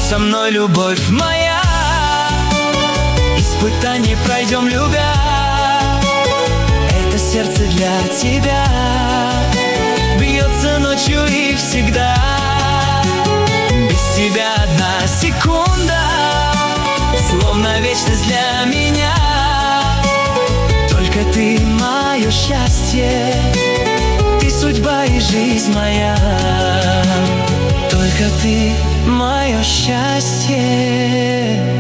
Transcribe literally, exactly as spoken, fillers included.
со мной, любовь моя. Испытание пройдем, любя. Это сердце для тебя бьется ночью и всегда. Без тебя одна секунда словно вечность для меня. Только ты мое счастье, ты судьба и жизнь моя. Только ты мое счастье.